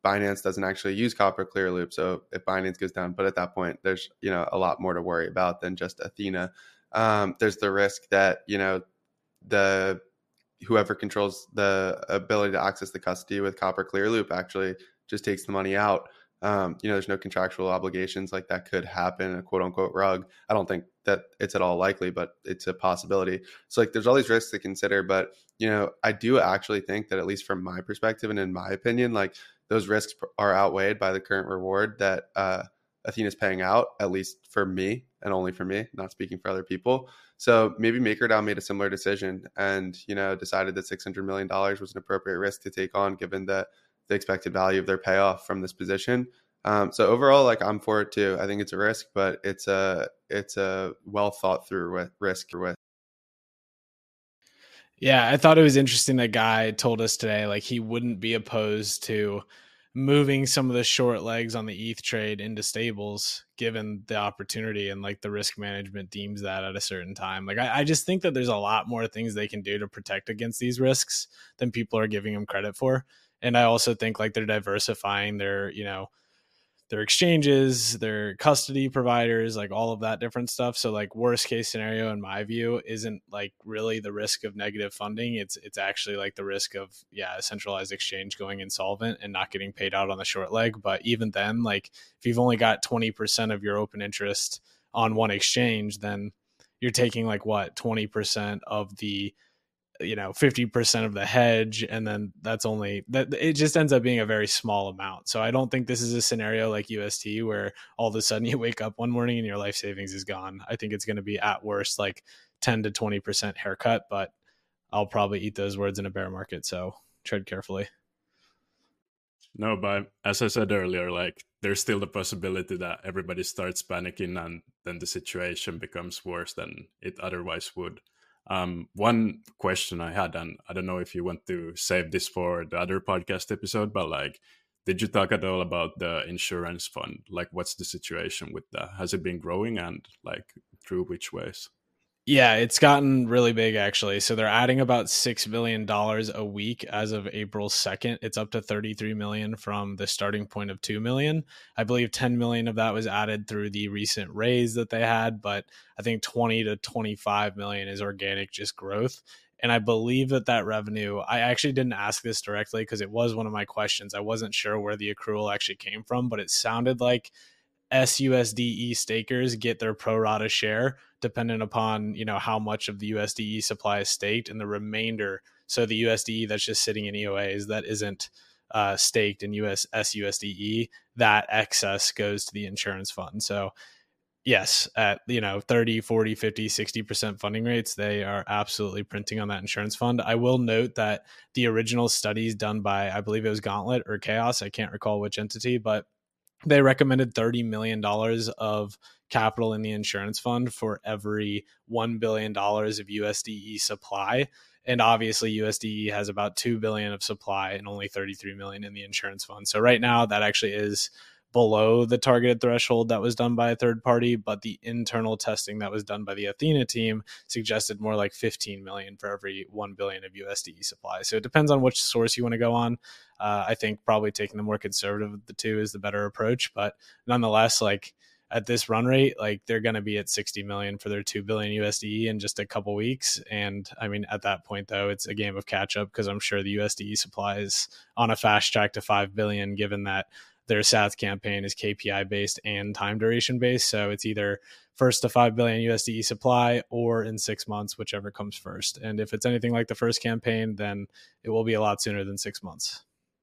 Binance doesn't actually use Copper Clearloop. So if Binance goes down, but at that point, there's, you know, a lot more to worry about than just Athena. Um, there's the risk that, you know, the whoever controls the ability to access the custody with Copper Clearloop actually just takes the money out. Um, you know, there's no contractual obligations, like that could happen, a quote unquote rug. I don't think that it's at all likely, but it's a possibility. So like there's all these risks to consider, but you know, I do actually think that, at least from my perspective and in my opinion, like those risks are outweighed by the current reward that uh, Athena's paying out, at least for me and only for me, not speaking for other people. So maybe MakerDAO made a similar decision and, you know, decided that six hundred million dollars was an appropriate risk to take on, given the, the expected value of their payoff from this position. Um, so overall, like I'm for it too. I think it's a risk, but it's a, it's a well thought through risk. With. Yeah, I thought it was interesting that Guy told us today, like he wouldn't be opposed to moving some of the short legs on the E T H trade into stables, given the opportunity and like the risk management deems that at a certain time. Like I, I just think that there's a lot more things they can do to protect against these risks than people are giving them credit for. And I also think like they're diversifying their, you know, their exchanges, their custody providers, like all of that different stuff. So like worst case scenario, in my view, isn't like really the risk of negative funding. It's it's actually like the risk of, yeah, a centralized exchange going insolvent and not getting paid out on the short leg. But even then, like if you've only got twenty percent of your open interest on one exchange, then you're taking like what, twenty percent of the, you know, fifty percent of the hedge. And then that's only that, it just ends up being a very small amount. So I don't think this is a scenario like U S T where all of a sudden you wake up one morning and your life savings is gone. I think it's going to be at worst like ten to twenty percent haircut, but I'll probably eat those words in a bear market. So tread carefully. No, but as I said earlier, like there's still the possibility that everybody starts panicking and then the situation becomes worse than it otherwise would. Um, one question I had, and I don't know if you want to save this for the other podcast episode, but like, did you talk at all about the insurance fund? Like, what's the situation with that? Has it been growing, and like through which ways? Yeah, it's gotten really big actually. So they're adding about six billion dollars a week as of April second. It's up to thirty-three million dollars from the starting point of two million dollars. I believe ten million dollars of that was added through the recent raise that they had, but I think twenty to twenty-five million dollars is organic, just growth. And I believe that that revenue, I actually didn't ask this directly because it was one of my questions. I wasn't sure where the accrual actually came from, but it sounded like S U S D E stakers get their pro rata share dependent upon, you know, how much of the U S D E supply is staked, and the remainder. So the U S D E that's just sitting in E O As that isn't uh, staked in U S S U S D E, that excess goes to the insurance fund. So yes, at, you know, thirty, forty, fifty, sixty percent funding rates, they are absolutely printing on that insurance fund. I will note that the original studies done by, I believe it was Gauntlet or Chaos, I can't recall which entity, but they recommended thirty million dollars of capital in the insurance fund for every one billion dollars of U S D E supply. And obviously U S D E has about two billion dollars of supply and only thirty-three million dollars in the insurance fund. So right now that actually is below the targeted threshold that was done by a third party, but the internal testing that was done by the Athena team suggested more like fifteen million for every one billion of U S D E supply. So it depends on which source you want to go on. Uh, I think probably taking the more conservative of the two is the better approach, but nonetheless, like at this run rate, like they're going to be at sixty million for their two billion U S D E in just a couple weeks. And I mean, at that point though, it's a game of catch up because I'm sure the U S D E supply is on a fast track to five billion, given that their S A T campaign is K P I based and time duration based. So it's either first to five billion U S D E supply or in six months, whichever comes first. And if it's anything like the first campaign, then it will be a lot sooner than six months.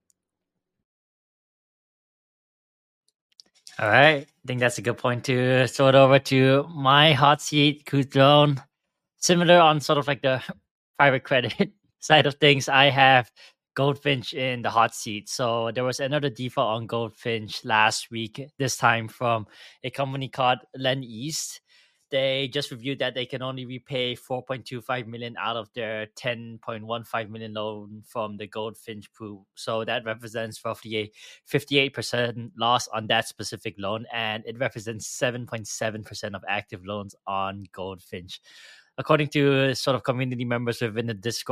All right. I think that's a good point to throw it over to my hot seat, Kudron. Similar on sort of like the private credit side of things, I have Goldfinch in the hot seat. So there was another default on Goldfinch last week, this time from a company called Len East. They just reviewed that they can only repay four point two five million out of their ten point one five million loan from the Goldfinch pool. So that represents roughly a fifty-eight percent loss on that specific loan, and it represents seven point seven percent of active loans on Goldfinch. According to sort of community members within the Discord,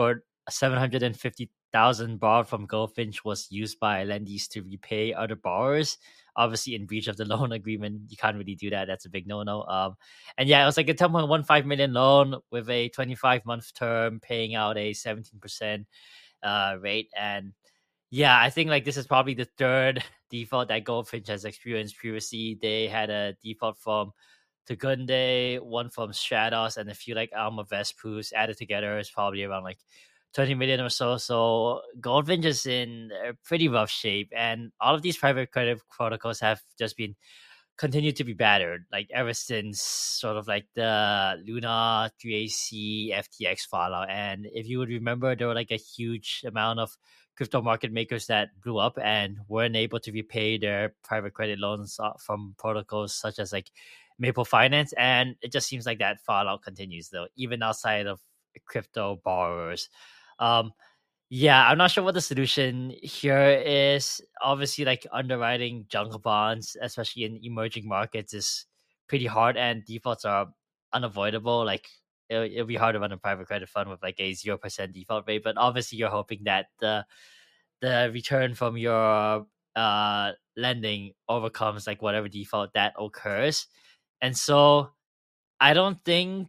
seven hundred fifty thousand borrowed from Goldfinch was used by lendees to repay other borrowers. Obviously, in breach of the loan agreement, you can't really do that. That's a big no-no. Um, and yeah, it was like a ten point one five million loan with a twenty-five month term, paying out a seventeen percent uh, rate. And yeah, I think like this is probably the third default that Goldfinch has experienced previously. They had a default from Tugunde, one from Stratos, and a few like Alma Vespus added together is probably around like twenty million or so. So Goldfinch is in a pretty rough shape, and all of these private credit protocols have just been continued to be battered, like ever since sort of like the Luna, three A C, F T X fallout. And if you would remember, there were like a huge amount of crypto market makers that blew up and weren't able to repay their private credit loans from protocols such as like Maple Finance. And it just seems like that fallout continues, though, even outside of crypto borrowers. Um, yeah, I'm not sure what the solution here is. Obviously, like underwriting junk bonds, especially in emerging markets, is pretty hard, and defaults are unavoidable. Like it'll, it'll be hard to run a private credit fund with like a zero percent default rate, but obviously you're hoping that the the return from your uh lending overcomes like whatever default that occurs. And so I don't think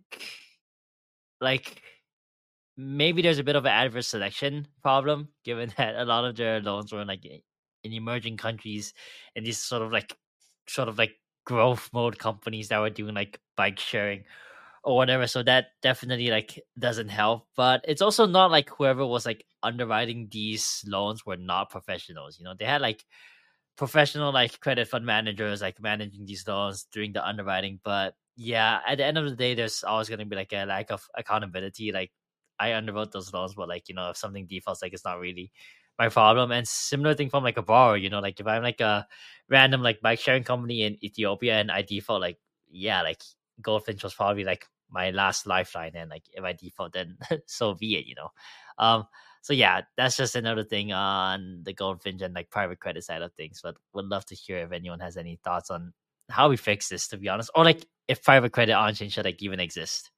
like maybe there's a bit of an adverse selection problem, given that a lot of their loans were in, like in emerging countries and these sort of like sort of like growth mode companies that were doing like bike sharing or whatever. So that definitely like doesn't help. But it's also not like whoever was like underwriting these loans were not professionals. You know, they had like professional like credit fund managers like managing these loans during the underwriting. But yeah, at the end of the day, there's always going to be like a lack of accountability. Like I underwrote those loans, but like, you know, if something defaults, like it's not really my problem. And similar thing from like a borrower, you know, like if I'm like a random like bike sharing company in Ethiopia and I default, like yeah, like Goldfinch was probably like my last lifeline, and like if I default, then so be it, you know. Um, so yeah, that's just another thing on the Goldfinch and like private credit side of things. But would love to hear if anyone has any thoughts on how we fix this, to be honest, or like if private credit on chain should like even exist.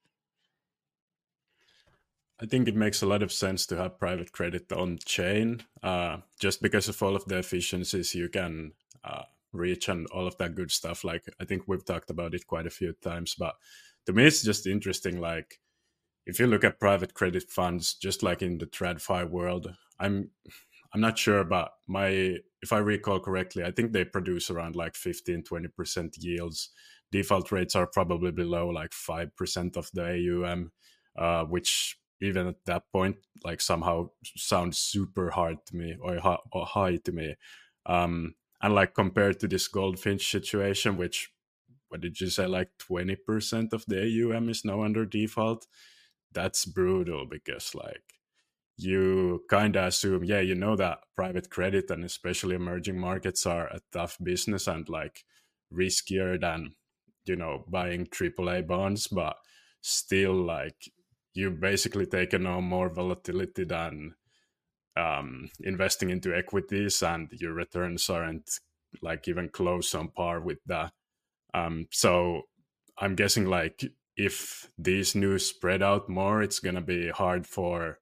I think it makes a lot of sense to have private credit on chain, uh, just because of all of the efficiencies you can uh, reach and all of that good stuff. Like I think we've talked about it quite a few times, but to me it's just interesting. Like if you look at private credit funds, just like in the TradFi world, I'm I'm not sure, but my if I recall correctly, I think they produce around like fifteen, twenty percent yields. Default rates are probably below like five percent of the A U M, uh, which even at that point, like somehow sounds super hard to me or, or high to me. Um, and like compared to this Goldfinch situation, which, what did you say, like twenty percent of the A U M is now under default? That's brutal, because like you kind of assume, yeah, you know that private credit and especially emerging markets are a tough business and like riskier than, you know, buying triple A bonds, but still like you basically take on more volatility than um, investing into equities, and your returns aren't like even close on par with that. Um, so I'm guessing like if these news spread out more, it's gonna be hard for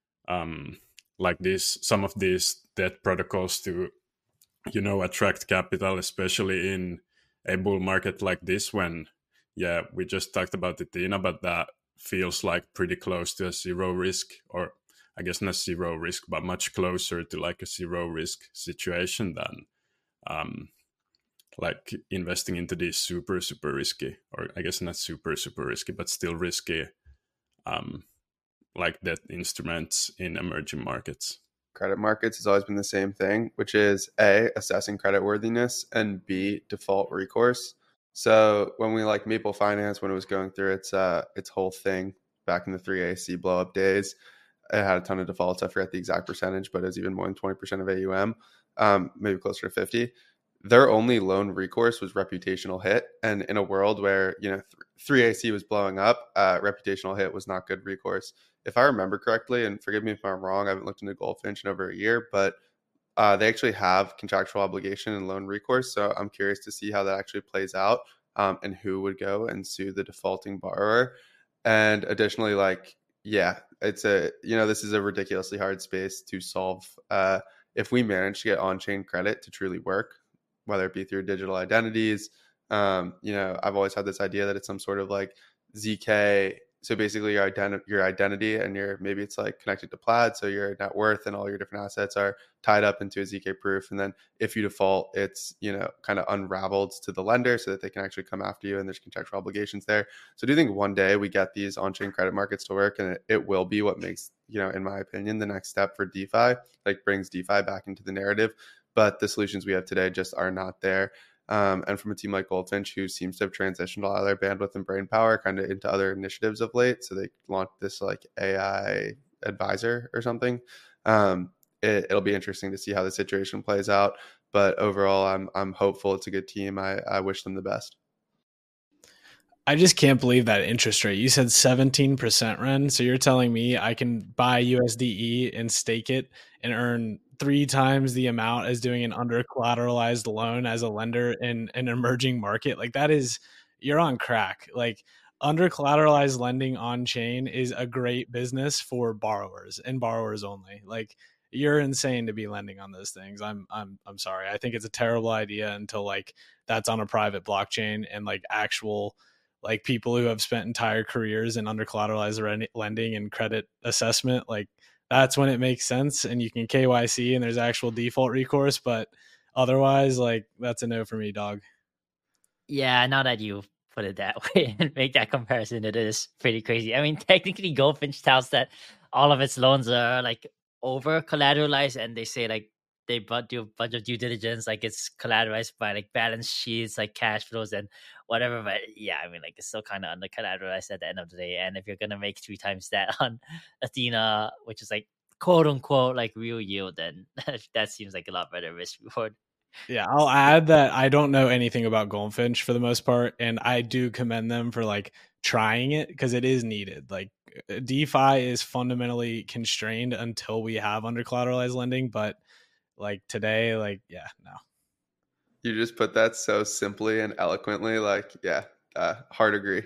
um, like this some of these debt protocols to, you know, attract capital, especially in a bull market like this, when yeah, we just talked about it, Tina, but that feels like pretty close to a zero risk, or I guess not zero risk, but much closer to like a zero risk situation than um, like investing into these super, super risky, or I guess not super, super risky, but still risky, um, like debt instruments in emerging markets. Credit markets has always been the same thing, which is A, assessing creditworthiness, and B, default recourse. So when we like Maple Finance, when it was going through its uh, its whole thing back in the three A C blow up days, it had a ton of defaults. I forget the exact percentage, but it was even more than twenty percent of A U M, um, maybe closer to fifty. Their only loan recourse was reputational hit. And in a world where, you know, three A C was blowing up, uh, reputational hit was not good recourse. If I remember correctly, and forgive me if I'm wrong, I haven't looked into Goldfinch in over a year, but uh, they actually have contractual obligation and loan recourse. So I'm curious to see how that actually plays out, um, and who would go and sue the defaulting borrower. And additionally, like, yeah, it's a, you know, this is a ridiculously hard space to solve. Uh, if we manage to get on-chain credit to truly work, whether it be through digital identities, um, you know, I've always had this idea that it's some sort of like Z K. So basically your identity, your identity and your, maybe it's like connected to Plaid. So your net worth and all your different assets are tied up into a Z K proof. And then if you default, it's, you know, kind of unraveled to the lender so that they can actually come after you and there's contractual obligations there. So do you think one day we get these on-chain credit markets to work, and it, it will be what makes, you know, in my opinion, the next step for DeFi, like brings DeFi back into the narrative, but the solutions we have today just are not there. Um, and from a team like Goldfinch, who seems to have transitioned a lot of their bandwidth and brain power kind of into other initiatives of late. So they launched this like A I advisor or something. Um, it, it'll be interesting to see how the situation plays out. But overall, I'm I'm hopeful. It's a good team. I, I wish them the best. I just can't believe that interest rate. You said seventeen percent, Ren. So you're telling me I can buy U S D E and stake it and earn three times the amount as doing an under collateralized loan as a lender in an emerging market? Like, that is, you're on crack. Like, under collateralized lending on chain is a great business for borrowers and borrowers only. Like, you're insane to be lending on those things. I'm, I'm, I'm sorry. I think it's a terrible idea until like that's on a private blockchain and like actual, like people who have spent entire careers in under collateralized lending and credit assessment, like that's when it makes sense and you can K Y C and there's actual default recourse. But otherwise, like, that's a no for me, dog. Yeah, now that you put it that way and make that comparison, it is pretty crazy. I mean, technically Goldfinch tells that all of its loans are like over collateralized, and they say like they do a bunch of due diligence, like it's collateralized by like balance sheets, like cash flows and whatever. But yeah, I mean, like it's still kind of under collateralized at the end of the day. And if you're gonna make three times that on Athena, which is like quote unquote like real yield, then that seems like a lot better risk reward. Yeah, I'll add that I don't know anything about Goldfinch for the most part, and I do commend them for like trying it because it is needed. Like, DeFi is fundamentally constrained until we have under collateralized lending, but like today, like, yeah, no. You just put that so simply and eloquently. Like, yeah, uh, hard agree.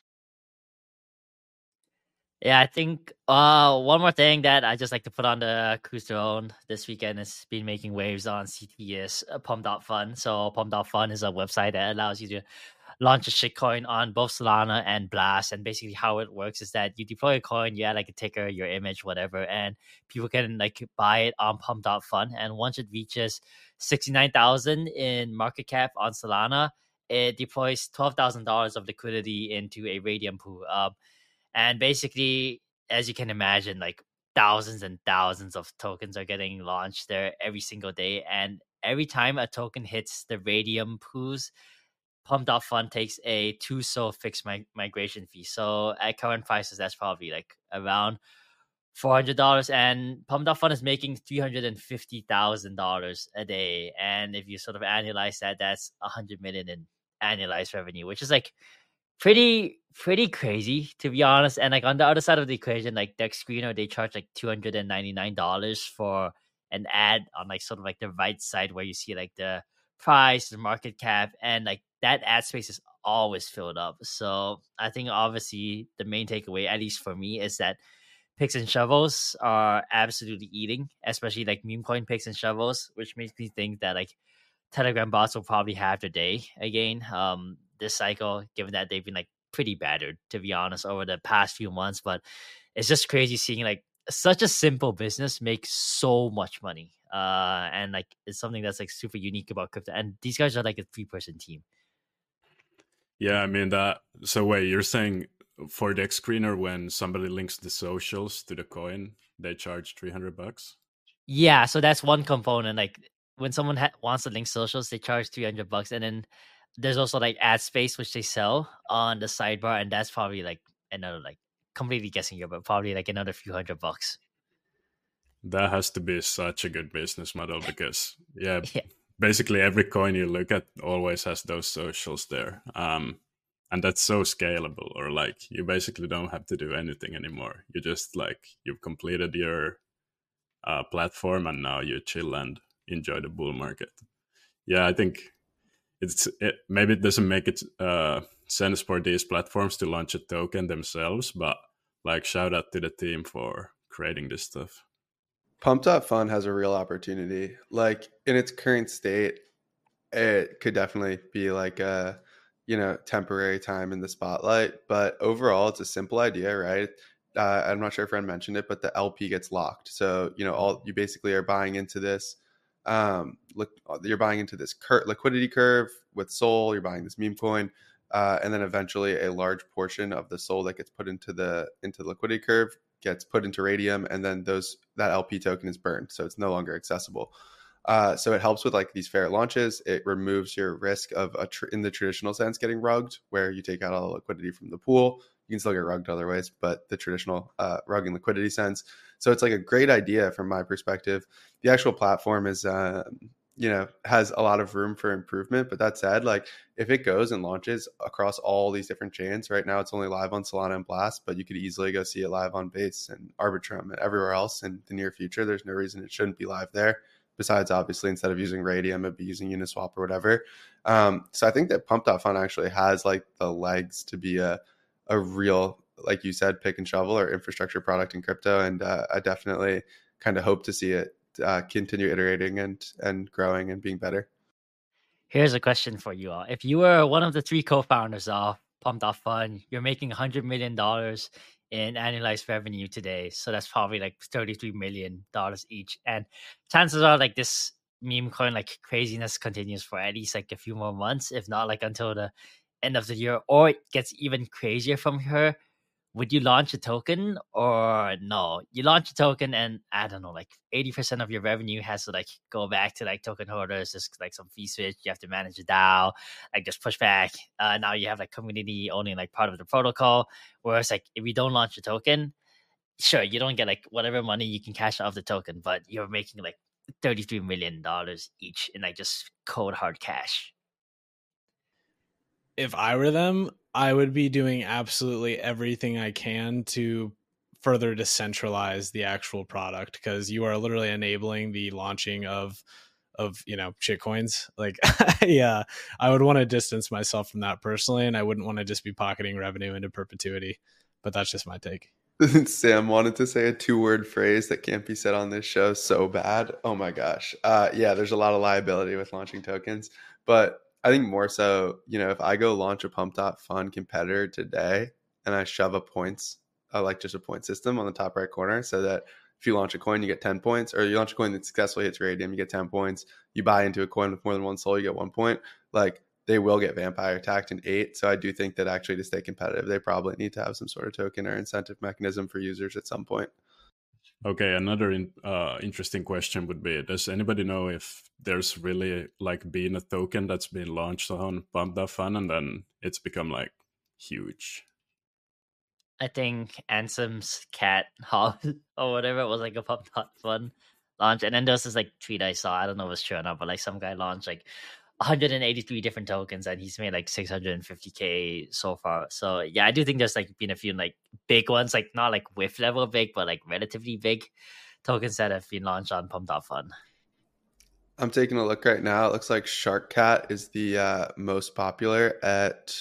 Yeah, I think uh, one more thing that I just like to put on the Cruise Their Own this weekend has been making waves on C T is uh, Pump dot Fun. So Pump dot Fun is a website that allows you to launch a shitcoin on both Solana and Blast. And basically how it works is that you deploy a coin, you add like a ticker, your image, whatever, and people can like buy it on Pump dot Fun. And once it reaches sixty-nine thousand in market cap on Solana, it deploys twelve thousand dollars of liquidity into a Raydium pool. Um, And basically, as you can imagine, like thousands and thousands of tokens are getting launched there every single day. And every time a token hits the Raydium pools, Pump dot Fun takes a two S O fixed mig- migration fee. So at current prices, that's probably like around four hundred dollars. And Pump dot Fun is making three hundred fifty thousand dollars a day. And if you sort of annualize that, that's one hundred million dollars in annualized revenue, which is like pretty pretty crazy, to be honest. And like on the other side of the equation, like Dex Screener, they charge like two hundred ninety-nine dollars for an ad on like sort of like the right side where you see like the price, the market cap, and like that ad space is always filled up. So I think obviously the main takeaway, at least for me, is that picks and shovels are absolutely eating, especially like meme coin picks and shovels, which makes me think that like Telegram bots will probably have their day again um this cycle, given that they've been like pretty battered, to be honest, over the past few months. But it's just crazy seeing like such a simple business make so much money. Uh and like it's something that's like super unique about crypto. And these guys are like a three person team. Yeah, I mean that. So wait, you're saying for Dex Screener, when somebody links the socials to the coin, they charge three hundred bucks? Yeah, so that's one component. Like when someone ha- wants to link socials, they charge three hundred bucks. And then there's also like ad space, which they sell on the sidebar. And that's probably like another, like completely guessing here, but probably like another few hundred bucks. That has to be such a good business model because, yeah, Yeah. basically every coin you look at always has those socials there. Um, and that's so scalable, or like you basically don't have to do anything anymore. You just like, you've completed your uh, platform and now you chill and enjoy the bull market. Yeah, I think it's it, maybe it doesn't make it uh, sense for these platforms to launch a token themselves, but like shout out to the team for creating this stuff. Pump dot fun has a real opportunity. Like in its current state, it could definitely be like a, you know, temporary time in the spotlight. But overall, it's a simple idea, right? Uh, I'm not sure if Ren mentioned it, but the L P gets locked. So, you know, all you basically are buying into this. Um, look, you're buying into this cur- liquidity curve with Sol. You're buying this meme coin, uh, and then eventually a large portion of the Sol that gets put into the into the liquidity curve gets put into Raydium, and then those that L P token is burned, so it's no longer accessible. Uh, so it helps with like these fair launches. It removes your risk of a tr- in the traditional sense getting rugged, where you take out all the liquidity from the pool. You can still get rugged other ways, but the traditional uh, rugging liquidity sense. So it's like a great idea from my perspective. The actual platform is, uh, you know, has a lot of room for improvement. But that said, like if it goes and launches across all these different chains, right now it's only live on Solana and Blast, but you could easily go see it live on Base and Arbitrum and everywhere else in the near future. There's no reason it shouldn't be live there. Besides, obviously, instead of using Raydium, it'd be using Uniswap or whatever. Um, so I think that Pump dot fun actually has like the legs to be a a real, like you said, pick and shovel or infrastructure product in crypto. And uh, I definitely kind of hope to see it uh, continue iterating and and growing and being better. Here's a question for you all. If you were one of the three co-founders of Pump dot fun, you're making one hundred million dollars in annualized revenue today. So that's probably like thirty-three million dollars each. And chances are like this meme coin like craziness continues for at least like a few more months, if not like until the end of the year, or it gets even crazier from here. Would you launch a token or no? You launch a token and I don't know, like eighty percent of your revenue has to like go back to like token holders. There's like some fee switch. You have to manage a DAO, like just push back. Uh, now you have like community owning like part of the protocol. Whereas like if you don't launch a token, sure, you don't get like whatever money you can cash out of the token, but you're making like thirty-three million dollars each in like just cold hard cash. If I were them, I would be doing absolutely everything I can to further decentralize the actual product, because you are literally enabling the launching of of you know shitcoins. Like yeah, I would want to distance myself from that personally, and I wouldn't want to just be pocketing revenue into perpetuity. But that's just my take. Sam wanted to say a two-word phrase that can't be said on this show so bad. Oh my gosh. Uh, yeah, there's a lot of liability with launching tokens, but I think more so, you know, if I go launch a Pump dot fun competitor today and I shove a points, uh, like just a point system on the top right corner, so that if you launch a coin, you get ten points, or you launch a coin that successfully hits Raydium, you get ten points. You buy into a coin with more than one Sol, you get one point. Like they will get vampire attacked in eight. So I do think that actually to stay competitive, they probably need to have some sort of token or incentive mechanism for users at some point. Okay, another in, uh, interesting question would be, does anybody know if there's really like been a token that's been launched on Pump dot fun and then it's become like huge? I think Ansem's cat Hob or whatever was like a Pump dot fun launch. And then there was this like tweet I saw, I don't know if it's true or not, but like some guy launched like one hundred eighty-three different tokens and he's made like six hundred fifty K so far. So yeah, I do think there's like been a few like big ones, like not like whiff level big, but like relatively big tokens that have been launched on Pump dot fun. I'm taking a look right now. It looks like Shark Cat is the uh, most popular at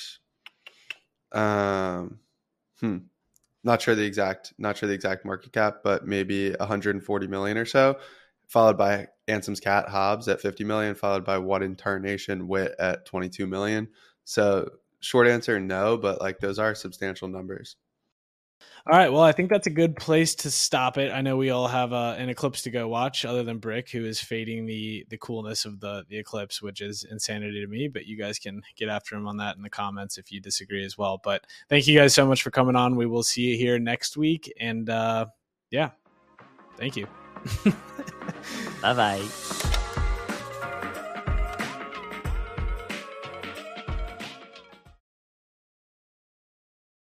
um hmm not sure the exact not sure the exact market cap, but maybe one hundred forty million or so, followed by Ansem's cat Hobbs at fifty million, followed by What in Tarnation Wit at twenty-two million. So short answer, no, but like those are substantial numbers. All right, well, I think that's a good place to stop it. I know we all have uh, an eclipse to go watch, other than Brick, who is fading the the coolness of the the eclipse, which is insanity to me. But you guys can get after him on that in the comments if you disagree as well. But thank you guys so much for coming on. We will see you here next week, and uh, yeah, thank you. Bye bye.